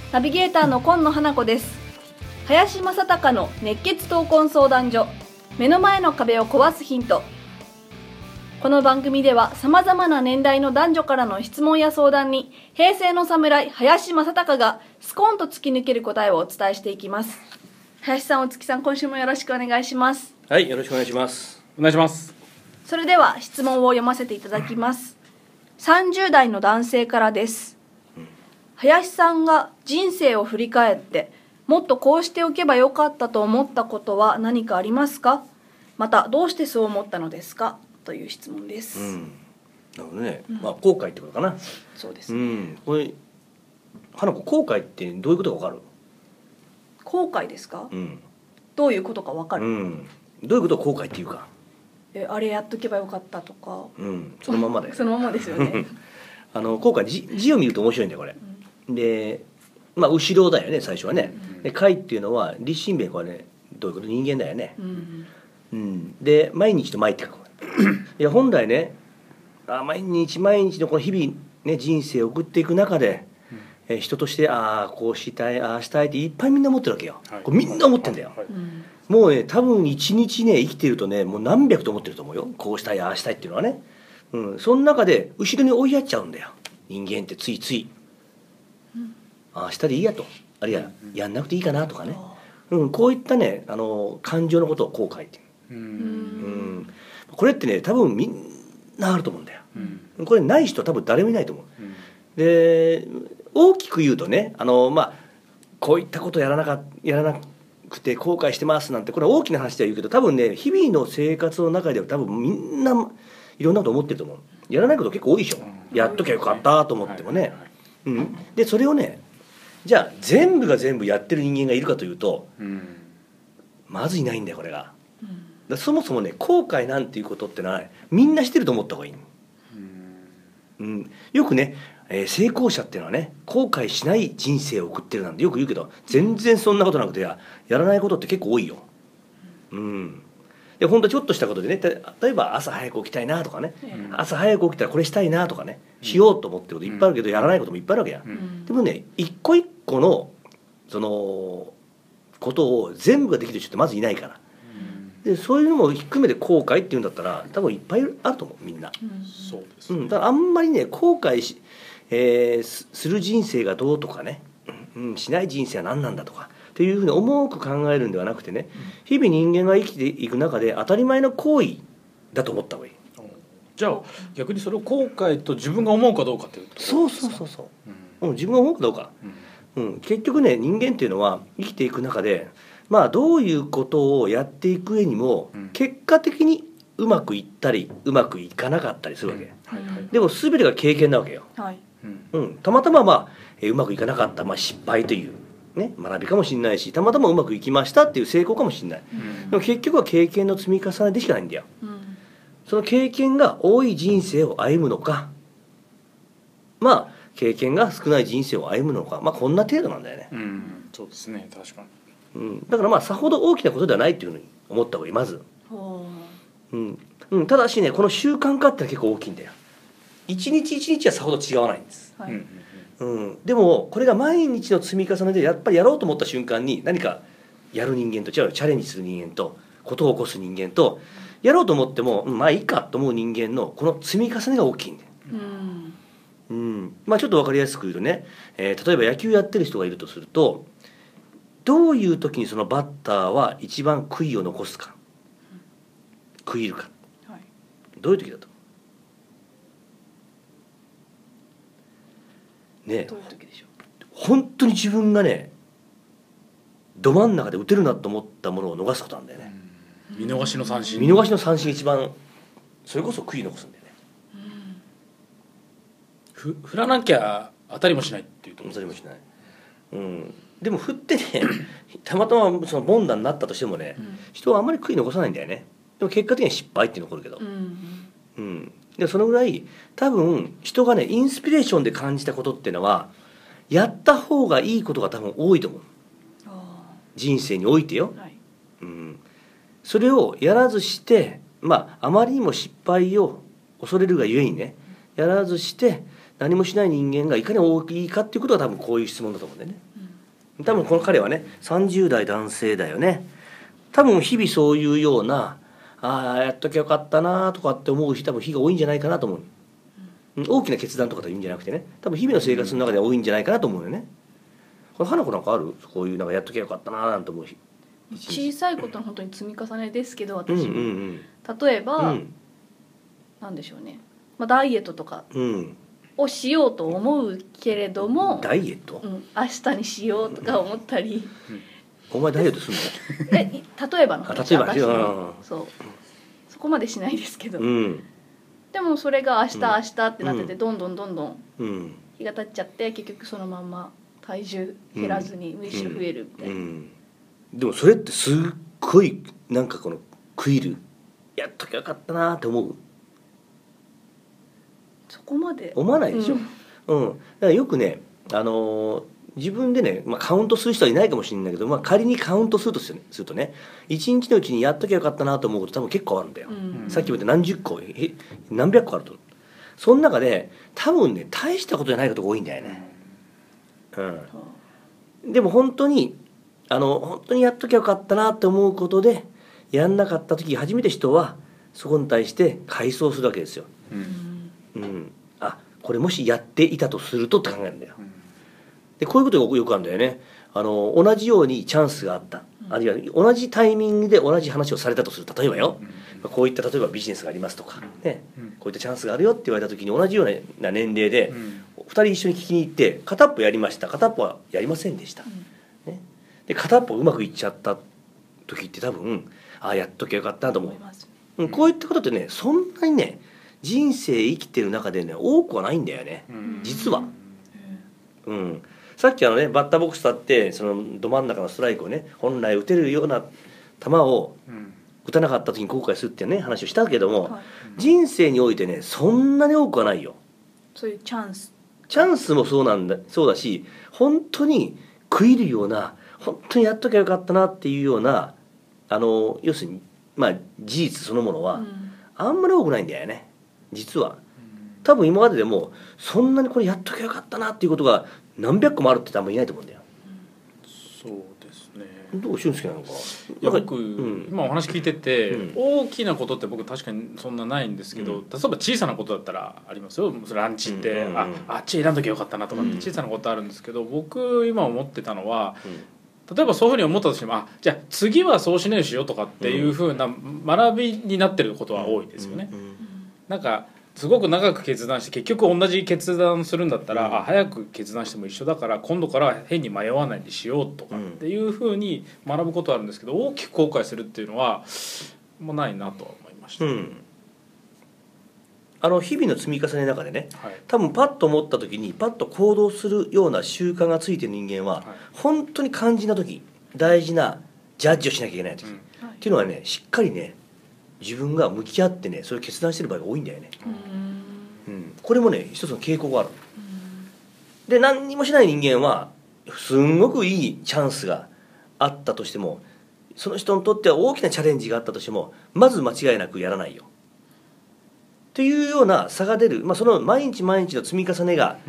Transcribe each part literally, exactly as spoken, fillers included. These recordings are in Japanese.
ナビゲーターの今野花子です。林正孝の熱血闘魂相談所、目の前の壁を壊すヒント。この番組では様々な年代の男女からの質問や相談に、平成の侍林正孝がスコーンと突き抜ける答えをお伝えしていきます。林さん、お月さん、今週もよろしくお願いします。 はい、よろしくお願いします。 お願いします。 それでは質問を読ませていただきます。さんじゅう代の男性からです。林さんが人生を振り返ってもっとこうしておけばよかったと思ったことは何かありますか？またどうしてそう思ったのですか？という質問です。 うん、なるほどね、うん、まあ後悔ってことかな。 そうですね、 うん、これ花子、後悔ってどういうことか分かる？ 後悔ですか？ うん、 どういうことか分かる、 うん、どういうことを後悔っていうか、 えあれやっとけばよかったとか、 うん、そのままでそのままですよねあの後悔 字, 字を見ると面白いんだよこれ、うん、で、まあ、後ろだよね最初はね、うん、で悔っていうのは立身弁、これねどういうこと？人間だよね、うんうん、で毎日と毎って書くいや本来ね、あ毎日毎日のこの日々、ね、人生を送っていく中で、うん、え人としてああこうしたいああしたいっていっぱいみんな思ってるわけよ、はい、これみんな思ってんだよ、はいはい、もうね多分一日ね生きてるとねもう何百と思ってると思うよ、こうしたいああしたいっていうのはね、うん、その中で後ろに追いやっちゃうんだよ人間って、ついつい、うん、ああしたでいいやと、あるいはやんなくていいかなとかね、うん、こういったねあの感情のことを後悔っていう、うんうん、これってね多分みんなあると思うんだよ、うん、これない人は多分誰もいないと思う、うん、で大きく言うとねあの、まあ、こういったことやらなかやらなくて後悔してますなんてこれは大きな話では言うけど、多分ね日々の生活の中では多分みんないろんなこと思ってると思う。やらないこと結構多いでしょ、うん、やっときゃよかったと思ってもね、うん、でそれをねじゃあ全部が全部やってる人間がいるかというと、うん、まずいないんだよこれが、うん、だそもそもね後悔なんていうことってのはみんなしてると思った方がいい、うんうん、よくね、えー、成功者っていうのはね後悔しない人生を送ってるなんてよく言うけど、全然そんなことなくて や, やらないことって結構多いよ、うんで本当ちょっとしたことでね、例えば朝早く起きたいなとかね、うん、朝早く起きたらこれしたいなとかね、うん、しようと思ってることいっぱいあるけど、うん、やらないこともいっぱいあるわけや、うん、でもね一個一個のそのことを全部ができる人ってまずいないから、うん、でそういうのも含めて後悔っていうんだったら多分いっぱいあると思うみんな、うん、そうですね、うん、だからあんまりね後悔し、えー、す, する人生がどうとかね、うん、しない人生は何なんだとかっていうふうに重く考えるんではなくてね、日々人間が生きていく中で当たり前の行為だと思った方がいい。 じゃあ逆にそれを後悔と自分が思うかどうかっていうとそうそうそうそう、うん、自分が思うかどうか、うんうん、結局ね人間っていうのは生きていく中でまあどういうことをやっていく上にも、うん、結果的にうまくいったりうまくいかなかったりするわけ、うんはいはい、でも全てが経験なわけよ、はいうん、たまたままあ、えー、うまくいかなかった、まあ、失敗というね、学びかもしれないし、たまたまうまくいきましたっていう成功かもしれない、うん、でも結局は経験の積み重ねでしかないんだよ、うん、その経験が多い人生を歩むのか、まあ経験が少ない人生を歩むのか、まあこんな程度なんだよね、 うん、そうですね確かに、うん、だからまあさほど大きなことではないっていうふうに思った方がいいまず、うんうん、ただしねこの習慣化って結構大きいんだよ。一日一日はさほど違わないんです、はいうんうん、でもこれが毎日の積み重ねでやっぱりやろうと思った瞬間に何かやる人間と違うチャレンジする人間とことを起こす人間とやろうと思っても、うん、まあいいかと思う人間のこの積み重ねが大きいんだよ、うんうん、まあちょっと分かりやすく言うとね、えー、例えば野球やってる人がいるとするとどういう時にそのバッターは一番悔いを残すか悔いるか、はい、どういう時だとね、どういう時でしょう。本当に自分がねど真ん中で打てるなと思ったものを逃すことなんだよね。 見逃しの三振見逃しの三振一番それこそ悔い残すんだよね、 うん、ふ振らなきゃ当たりもしないっていうところ当たりもしない、うん、でも振ってねたまたまその凡打になったとしてもね、うん、人はあんまり悔い残さないんだよね。でも結果的には失敗って残るけど、うんうん、でそのぐらい多分人がねインスピレーションで感じたことっていうのはやった方がいいことが多分多いと思う。人生においてよ、はいうん、それをやらずしてまああまりにも失敗を恐れるがゆえにねやらずして何もしない人間がいかに大きいかっていうことが多分こういう質問だと思うんだよね、うん多分この彼はねさんじゅう代男性だよね。多分日々そういうような、ああやっときゃよかったなとかって思う人多分日が多いんじゃないかなと思う、うん、大きな決断とかというんじゃなくてね、多分日々の生活の中で多いんじゃないかなと思うよね。これ花子なんかある？こういうなんかやっときゃよかったななんて思う日。 小さいことの本当に積み重ねですけど、私も、 うんうんうん、 例えば、 うん、 なんでしょうね、まあ、ダイエットとかうんをしようと思うけれども、 ダイエット、 うん、明日にしようとか思ったり、 お前ダイエットするの？ え例えばの話、 あ例えば私のうんそうそこまでしないですけど、 うん、 でもそれが明日、 うん明日ってなってて、どんどんどんどんうん日が経っちゃって、結局そのまんま体重減らずにむしろ増えるみたいな、 うんうん、でもそれってすっごいなんかこの食いる、やっときゃよかったなって思う？ そこまで思わないでしょ、うんうん、だからよくね、あのー自分でね、まあ、カウントする人はいないかもしれないけど、まあ、仮にカウントするとするとね、一日のうちにやっときゃよかったなと思うこと多分結構あるんだよ、 うん、 さっきも言った何十個え何百個あると、その中で多分ね大したことじゃないことが多いんだよね、うん、でも本当にあの本当にやっときゃよかったなって思うことでやんなかった時初めて人はそこに対して回想するわけですよ、うんうん、あこれもしやっていたとするとって考えるんだよ。でこういうことがよくあるんだよね。あの同じようにチャンスがあった、あるいは同じタイミングで同じ話をされたとする。例えばよ、こういった例えばビジネスがありますとか、ね、こういったチャンスがあるよって言われた時に同じような年齢でふたり一緒に聞きに行って、片っぽやりました、片っぽはやりませんでした、ね、で片っぽうまくいっちゃった時って多分ああやっときゃよかったなと思う、うん、こういったことってねそんなにね人生生きてる中でね多くはないんだよね、実は、うん、さっきあのねバッターボックス立ってそのど真ん中のストライクをね本来打てるような球を打たなかった時に後悔するっていうね話をしたけども、はい、人生においてねそんなに多くはないよ。 そういうチャンスチャンスもそうなんだそうだし、本当に食いるような本当にやっときゃよかったなっていうようなあの要するにまあ事実そのものはあんまり多くないんだよね実は。多分今まででもそんなにこれやっときゃよかったなっていうことが何百個もあるって多分いないと思うんだよ。 そうですね。 どう俊介なのか。 いや僕、うん、今お話聞いてて、うん、大きなことって僕確かにそんなないんですけど、うん、例えば小さなことだったらありますよ。ランチって、うんうんうん、ああっち選んどきゃよかったなとかって小さなことあるんですけど、僕今思ってたのは、うん、例えばそういうふうに思ったとしても、あじゃあ次はそうしないしようとかっていうふうな学びになってることは多いですよね。うんうんうん、なんかすごく長く決断して結局同じ決断するんだったら、うん、あ早く決断しても一緒だから今度から変に迷わないでしようとかっていうふうに学ぶことはあるんですけど、大きく後悔するっていうのはもうないなとは思いました、うん、 あの日々の積み重ねの中でね、 はい、 多分パッと思った時にパッと行動するような習慣がついてる人間は、はい、本当に肝心な時大事なジャッジをしなきゃいけない時、うん、っていうのはねしっかりね自分が向き合ってねそれを決断してる場合が多いんだよね、うんうん、これもね一つの傾向がある。で何にもしない人間はすんごくいいチャンスがあったとしてもその人にとっては大きなチャレンジがあったとしてもまず間違いなくやらないよというような差が出る、まあ、その毎日毎日の積み重ねが、うん、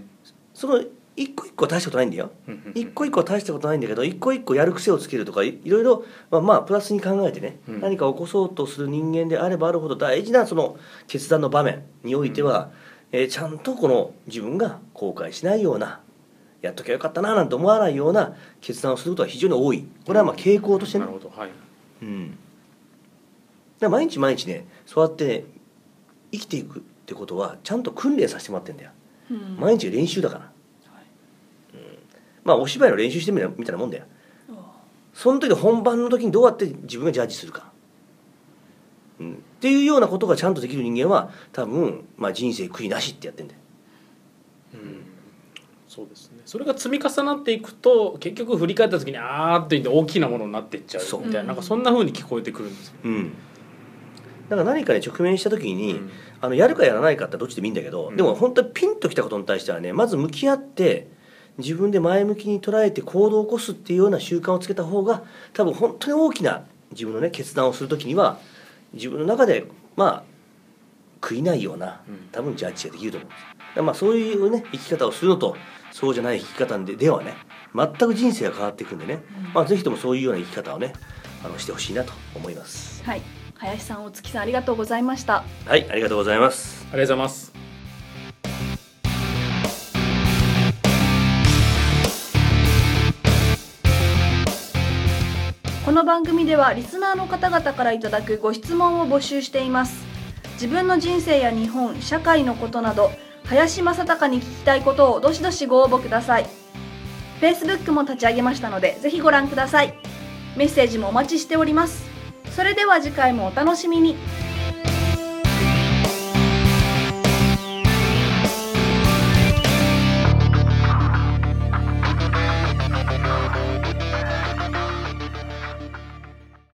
その一個一個は大したことないんだよ一個一個は大したことないんだけど一個一個やる癖をつけるとか い, いろいろ、まあ、まあプラスに考えてね、うん、何か起こそうとする人間であればあるほど大事なその決断の場面においては、うんえー、ちゃんとこの自分が後悔しないようなやっときゃよかったななんて思わないような決断をすることは非常に多い。これはまあ傾向としてね、 なるほど、はいうん、だから毎日毎日ねそうやって、ね、生きていくってことはちゃんと訓練させてもらってんだよ、うん、毎日練習だからまあお芝居の練習してみたいなもんだよ。その時本番の時にどうやって自分がジャッジするか、うん、っていうようなことがちゃんとできる人間は多分、まあ、人生悔いなしってやってんだよ、 うん、そうですね。それが積み重なっていくと結局振り返った時にあーって言って大きなものになっていっちゃうみたいな、なんかそんな風に聞こえてくるんですよね、うん、 だから何かに直面した時に、うん、あのやるかやらないかってどっちでもいいんだけど、うん、でも本当にピンときたことに対してはねまず向き合って自分で前向きに捉えて行動を起こすっていうような習慣をつけた方が多分本当に大きな自分のね決断をするときには自分の中でまあ悔いないような多分ジャッジができると思うんです。だからまあそういうね生き方をするのとそうじゃない生き方でではね全く人生が変わっていくんでね、まあ、ぜひともそういうような生き方をねあのしてほしいなと思います。 はい、林さん、大月さん、ありがとうございました。 はい、ありがとうございます。 ありがとうございます。 この番組ではリスナーの方々からいただくご質問を募集しています。自分の人生や日本、社会のことなど、林正孝に聞きたいことをどしどしご応募ください。Facebook も立ち上げましたので、ぜひご覧ください。メッセージもお待ちしております。それでは次回もお楽しみに。